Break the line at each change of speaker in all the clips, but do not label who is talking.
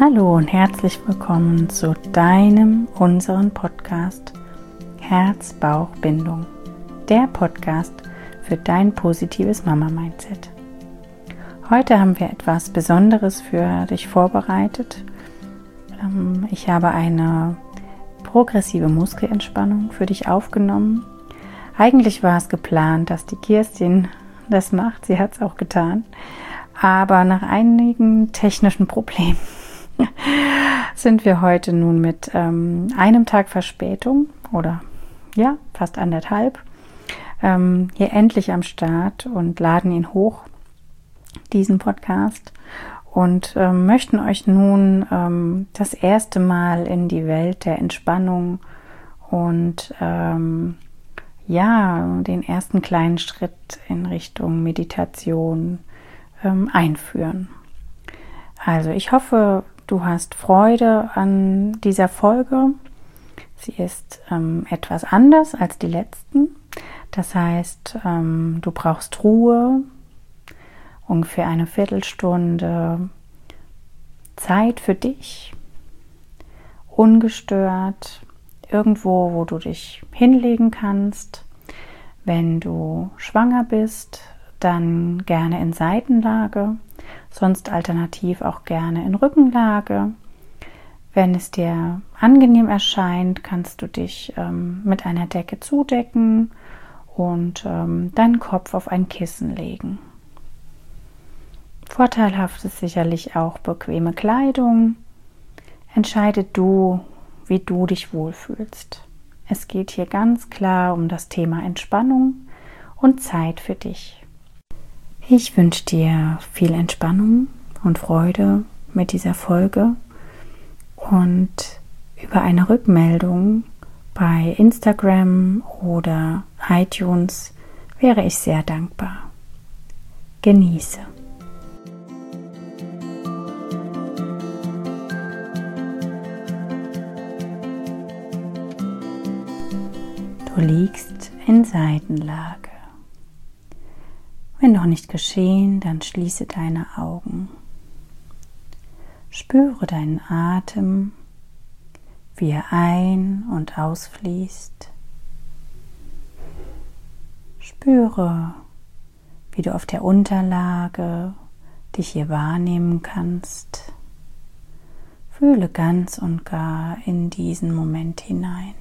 Hallo und herzlich willkommen zu unseren Podcast Herz-Bauch-Bindung, der Podcast für dein positives Mama-Mindset. Heute haben wir etwas Besonderes für dich vorbereitet. Ich habe eine progressive Muskelentspannung für dich aufgenommen. Eigentlich war es geplant, dass die Kirstin das macht, sie hat es auch getan, aber nach einigen technischen Problemen sind wir heute nun mit einem Tag Verspätung oder ja, fast anderthalb hier endlich am Start und laden ihn hoch, diesen Podcast, und möchten euch nun das erste Mal in die Welt der Entspannung und den ersten kleinen Schritt in Richtung Meditation einführen. Also ich hoffe, du hast Freude an dieser Folge. Sie ist etwas anders als die letzten. Das heißt, du brauchst Ruhe, ungefähr eine Viertelstunde Zeit für dich, ungestört, irgendwo, wo du dich hinlegen kannst. Wenn du schwanger bist, dann gerne in Seitenlage, sonst alternativ auch gerne in Rückenlage. Wenn es dir angenehm erscheint, kannst du dich mit einer Decke zudecken und deinen Kopf auf ein Kissen legen. Vorteilhaft ist sicherlich auch bequeme Kleidung. Entscheide du, wie du dich wohlfühlst. Es geht hier ganz klar um das Thema Entspannung und Zeit für dich. Ich wünsche dir viel Entspannung und Freude mit dieser Folge und über eine Rückmeldung bei Instagram oder iTunes wäre ich sehr dankbar. Genieße. Du liegst in Seitenlage. Wenn noch nicht geschehen, dann schließe deine Augen. Spüre deinen Atem, wie er ein- und ausfließt. Spüre, wie du auf der Unterlage dich hier wahrnehmen kannst. Fühle ganz und gar in diesen Moment hinein.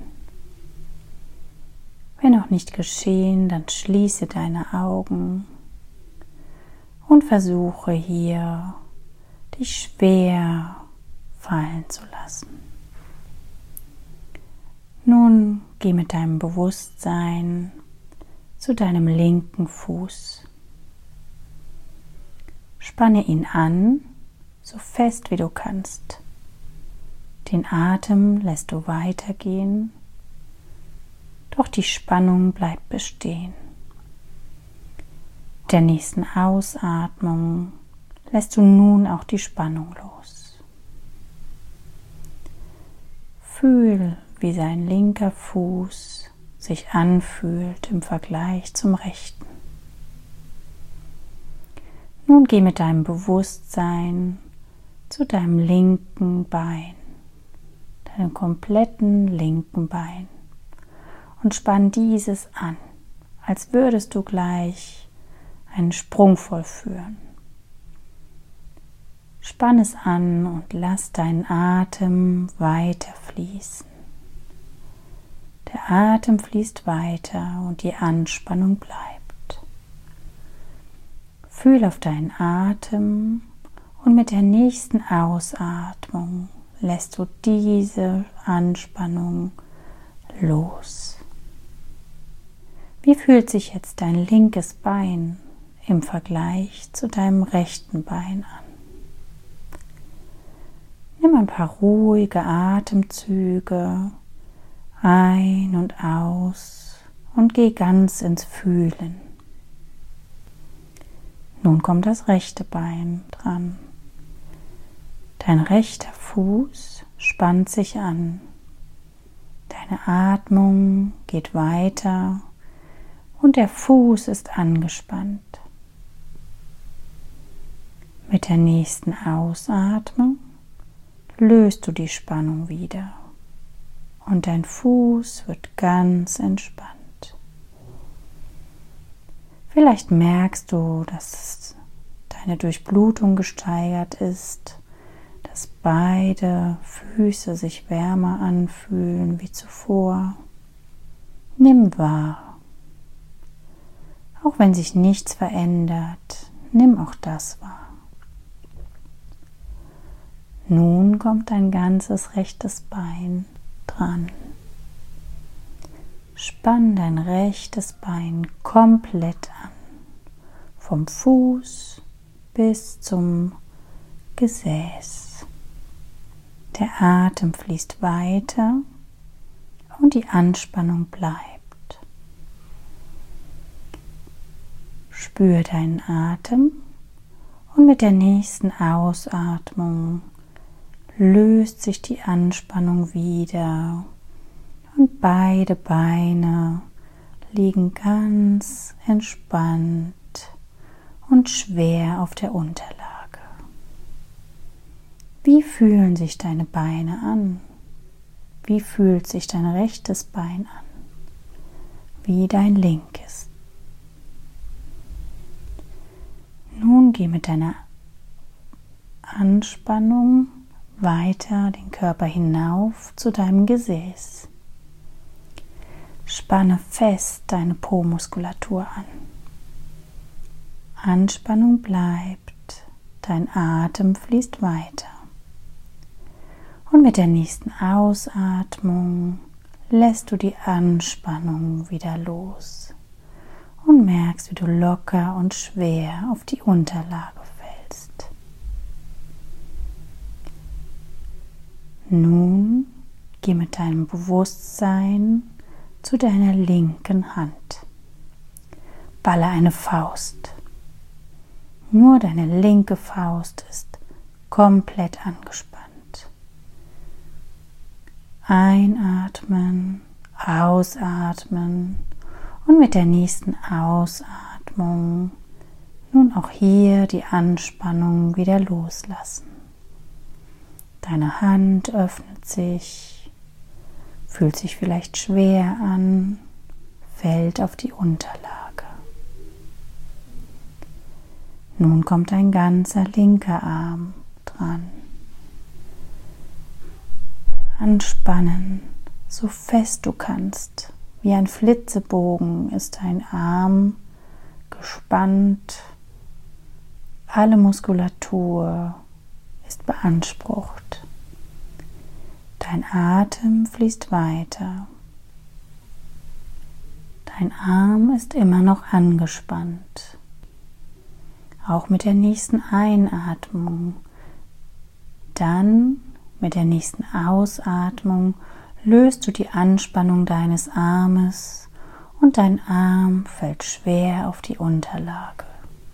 Wenn noch nicht geschehen, dann schließe deine Augen und versuche hier, dich schwer fallen zu lassen. Nun geh mit deinem Bewusstsein zu deinem linken Fuß. Spanne ihn an, so fest wie du kannst. Den Atem lässt du weitergehen, doch die Spannung bleibt bestehen. Mit der nächsten Ausatmung lässt du nun auch die Spannung los. Fühl, wie sein linker Fuß sich anfühlt im Vergleich zum rechten. Nun geh mit deinem Bewusstsein zu deinem linken Bein, deinem kompletten linken Bein, und spann dieses an, als würdest du gleich einen Sprung vollführen. Spann es an und lass deinen Atem weiter fließen. Der Atem fließt weiter und die Anspannung bleibt. Fühl auf deinen Atem und mit der nächsten Ausatmung lässt du diese Anspannung los. Wie fühlt sich jetzt dein linkes Bein im Vergleich zu deinem rechten Bein an? Nimm ein paar ruhige Atemzüge ein und aus und geh ganz ins Fühlen. Nun kommt das rechte Bein dran. Dein rechter Fuß spannt sich an. Deine Atmung geht weiter und der Fuß ist angespannt. Mit der nächsten Ausatmung löst du die Spannung wieder und dein Fuß wird ganz entspannt. Vielleicht merkst du, dass deine Durchblutung gesteigert ist, dass beide Füße sich wärmer anfühlen wie zuvor. Nimm wahr. Auch wenn sich nichts verändert, nimm auch das wahr. Nun kommt dein ganzes rechtes Bein dran. Spann dein rechtes Bein komplett an, vom Fuß bis zum Gesäß. Der Atem fließt weiter und die Anspannung bleibt. Spür deinen Atem und mit der nächsten Ausatmung löst sich die Anspannung wieder und beide Beine liegen ganz entspannt und schwer auf der Unterlage. Wie fühlen sich deine Beine an? Wie fühlt sich dein rechtes Bein an? Wie dein linkes? Nun geh mit deiner Anspannung weiter den Körper hinauf zu deinem Gesäß. Spanne fest deine Po-Muskulatur an. Anspannung bleibt, dein Atem fließt weiter. Und mit der nächsten Ausatmung lässt du die Anspannung wieder los und merkst, wie du locker und schwer auf die Unterlage fällst. Nun geh mit deinem Bewusstsein zu deiner linken Hand. Balle eine Faust. Nur deine linke Faust ist komplett angespannt. Einatmen, ausatmen und mit der nächsten Ausatmung nun auch hier die Anspannung wieder loslassen. Deine Hand öffnet sich, fühlt sich vielleicht schwer an, fällt auf die Unterlage. Nun kommt ein ganzer linker Arm dran. Anspannen, so fest du kannst. Wie ein Flitzebogen ist dein Arm gespannt. Alle Muskulatur ist beansprucht. Dein Atem fließt weiter. Dein Arm ist immer noch angespannt. Auch mit der nächsten Einatmung. Dann mit der nächsten Ausatmung löst du die Anspannung deines Armes und dein Arm fällt schwer auf die Unterlage.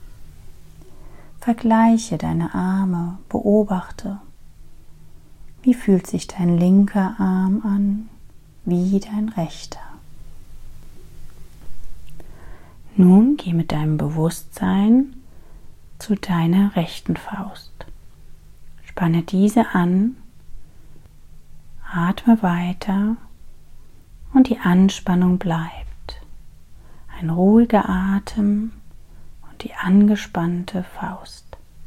Vergleiche deine Arme, beobachte. Wie fühlt sich dein linker Arm an, wie dein rechter? Nun geh mit deinem Bewusstsein zu deiner rechten Faust. Spanne diese an, atme weiter und die Anspannung bleibt. Ein ruhiger Atem und die angespannte Faust.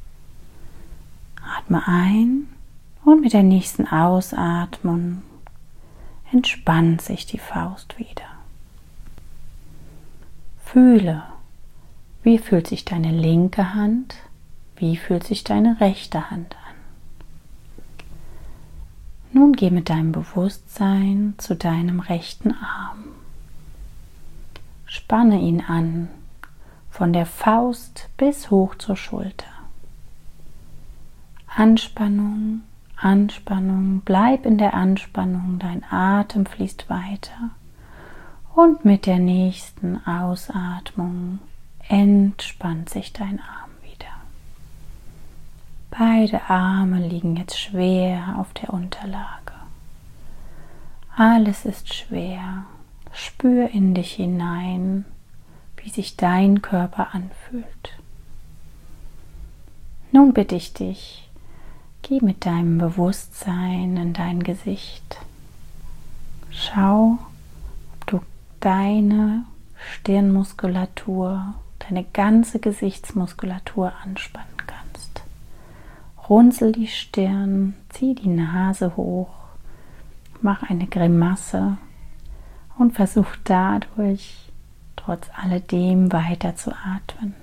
Atme ein und mit der nächsten Ausatmung entspannt sich die Faust wieder. Fühle, wie fühlt sich deine linke Hand, wie fühlt sich deine rechte Hand an. Nun geh mit deinem Bewusstsein zu deinem rechten Arm. Spanne ihn an, von der Faust bis hoch zur Schulter. Anspannung, Anspannung, bleib in der Anspannung, dein Atem fließt weiter und mit der nächsten Ausatmung entspannt sich dein Arm wieder. Beide Arme liegen jetzt schwer auf der Unterlage. Alles ist schwer. Spür in dich hinein, wie sich dein Körper anfühlt. Nun bitte ich dich, Geh mit deinem Bewusstsein in dein Gesicht. Schau, ob du deine Stirnmuskulatur, deine ganze Gesichtsmuskulatur anspannen kannst. Runzel die Stirn, zieh die Nase hoch, mach eine Grimasse und versuch dadurch trotz alledem weiter zu atmen.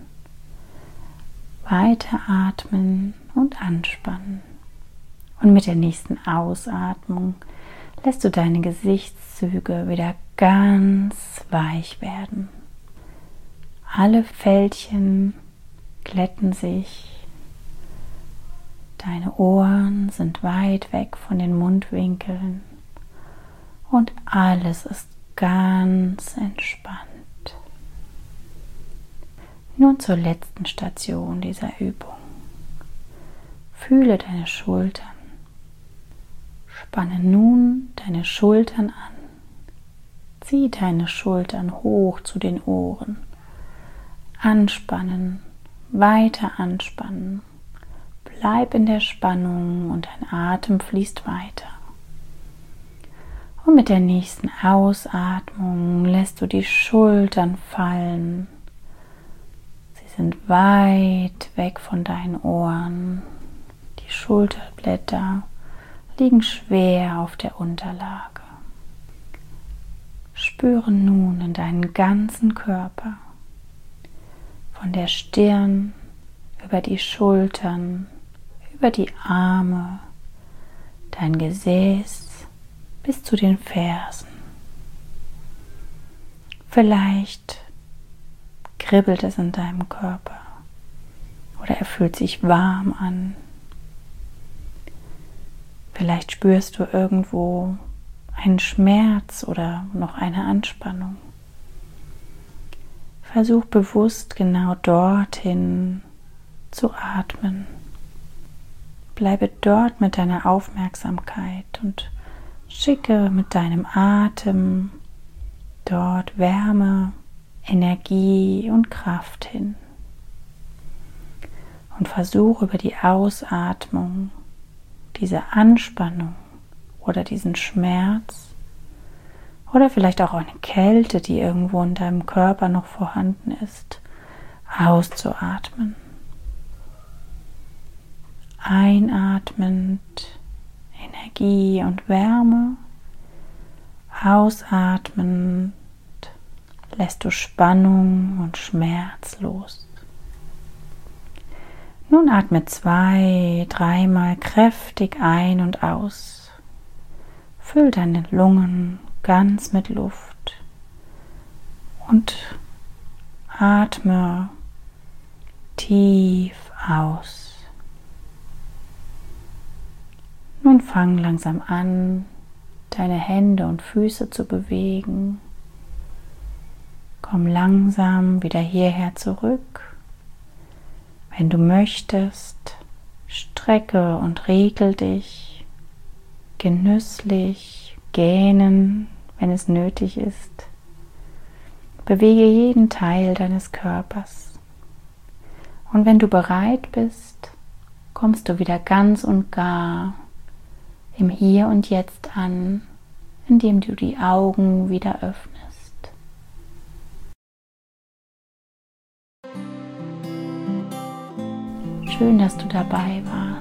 Weiter atmen und anspannen. Und mit der nächsten Ausatmung lässt du deine Gesichtszüge wieder ganz weich werden. Alle Fältchen glätten sich. Deine Ohren sind weit weg von den Mundwinkeln und alles ist ganz entspannt. Nun zur letzten Station dieser Übung. Fühle deine Schultern. Spanne nun deine Schultern an. Zieh deine Schultern hoch zu den Ohren. Anspannen, weiter anspannen. Bleib in der Spannung und dein Atem fließt weiter. Und mit der nächsten Ausatmung lässt du die Schultern fallen. Sie sind weit weg von deinen Ohren. Die Schulterblätter liegen schwer auf der Unterlage. Spüre nun in deinen ganzen Körper, von der Stirn über die Schultern, über die Arme, dein Gesäß bis zu den Fersen. Vielleicht kribbelt es in deinem Körper oder er fühlt sich warm an. Vielleicht spürst du irgendwo einen Schmerz oder noch eine Anspannung. Versuch bewusst genau dorthin zu atmen. Bleibe dort mit deiner Aufmerksamkeit und schicke mit deinem Atem dort Wärme, Energie und Kraft hin. Und versuche über die Ausatmung diese Anspannung oder diesen Schmerz oder vielleicht auch eine Kälte, die irgendwo in deinem Körper noch vorhanden ist, auszuatmen. Einatmend Energie und Wärme, ausatmend lässt du Spannung und Schmerz los. Nun atme 2-, 3-mal kräftig ein und aus. Füll deine Lungen ganz mit Luft und atme tief aus. Nun fang langsam an, deine Hände und Füße zu bewegen. Komm langsam wieder hierher zurück. Wenn du möchtest, strecke und regel dich, genüsslich, gähnen, wenn es nötig ist. Bewege jeden Teil deines Körpers. Und wenn du bereit bist, kommst du wieder ganz und gar im Hier und Jetzt an, indem du die Augen wieder öffnest. Schön, dass du dabei warst.